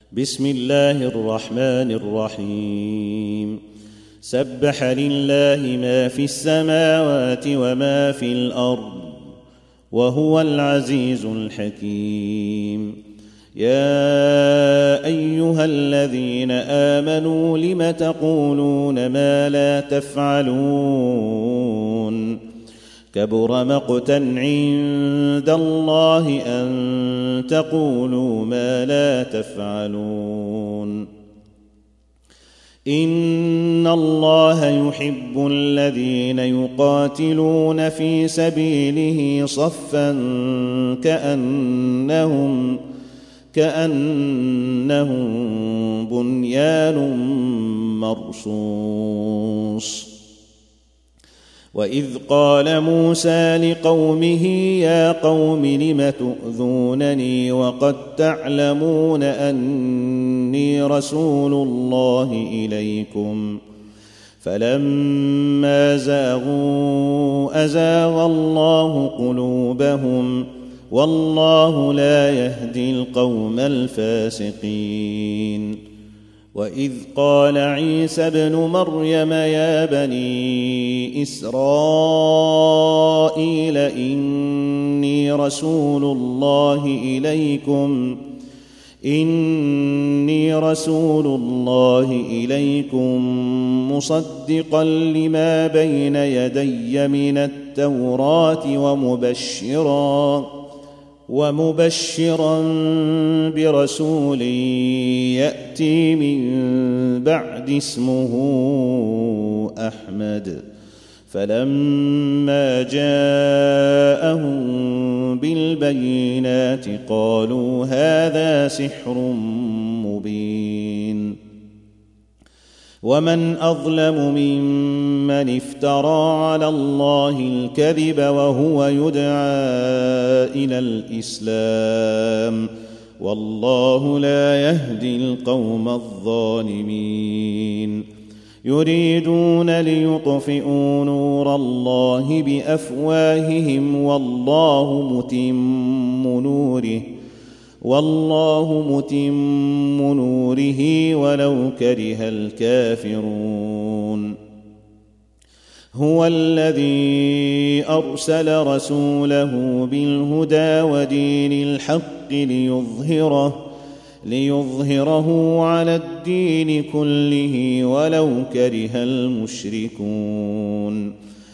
بسم الله الرحمن الرحيم. سبح لله ما في السماوات وما في الأرض وهو العزيز الحكيم. يا أيها الذين آمنوا لم تقولون ما لا تفعلون؟ كبر مقتا عند الله أن تقولوا ما لا تفعلون. إن الله يحب الذين يقاتلون في سبيله صفا كأنهم بنيان مرصوص. وإذ قال موسى لقومه يا قوم لم تؤذونني وقد تعلمون أني رسول الله إليكم؟ فلما زاغوا أزاغ الله قلوبهم والله لا يهدي القوم الفاسقين. وإذ قال عيسى ابن مريم يا بني إسرائيل إني رسول الله إليكم مصدقا لما بين يدي من التوراة ومبشرا برسول يأتي من بعد اسمه أحمد. فلما جاءهم بالبينات قالوا هذا سحر مبين. ومن أظلم ممن افترى على الله الكذب وهو يدعى إلى الإسلام والله لا يهدي القوم الظالمين. يريدون ليطفئوا نور الله بأفواههم والله متم نوره ولو كره الكافرون. هو الذي أرسل رسوله بالهدى ودين الحق ليظهره على الدين كله ولو كره المشركون.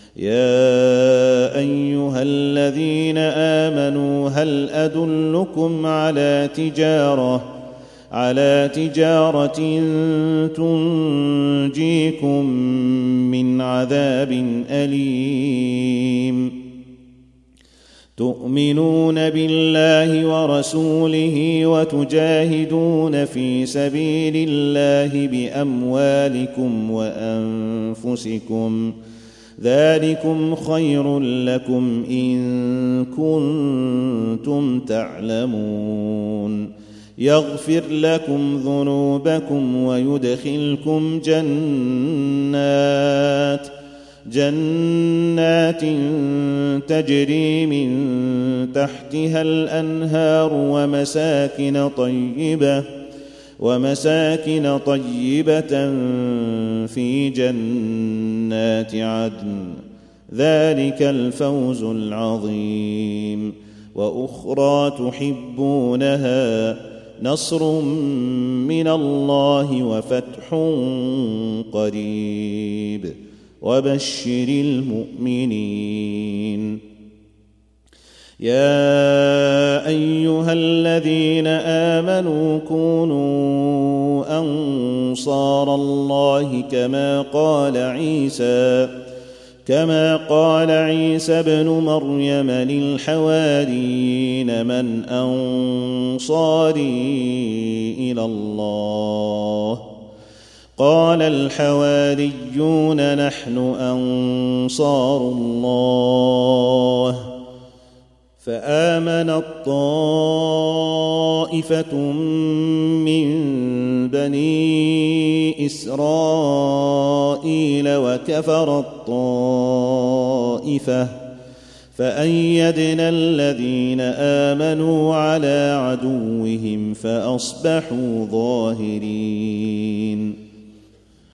يا أيها الذين آمنوا هل أدلكم على تجارة تنجيكم من عذاب أليم؟ تؤمنون بالله ورسوله وتجاهدون في سبيل الله بأموالكم وأنفسكم ذلكم خير لكم إن كنتم تعلمون. يغفر لكم ذنوبكم ويدخلكم جنات تجري من تحتها الأنهار ومساكن طيبة في جنات عدن ذلك الفوز العظيم. وأخرى تحبونها نصر من الله وفتح قريب وبشر المؤمنين. يا أيها الذين آمنوا كونوا أنصار الله كما قال عيسى ابن مريم للحواريين من أنصاري إلى الله؟ قال الحواريون نحن أنصار الله. فآمنت طائفة من بني إسرائيل وكفرت طائفة فأيدنا الذين آمنوا على عدوهم فأصبحوا ظاهرين.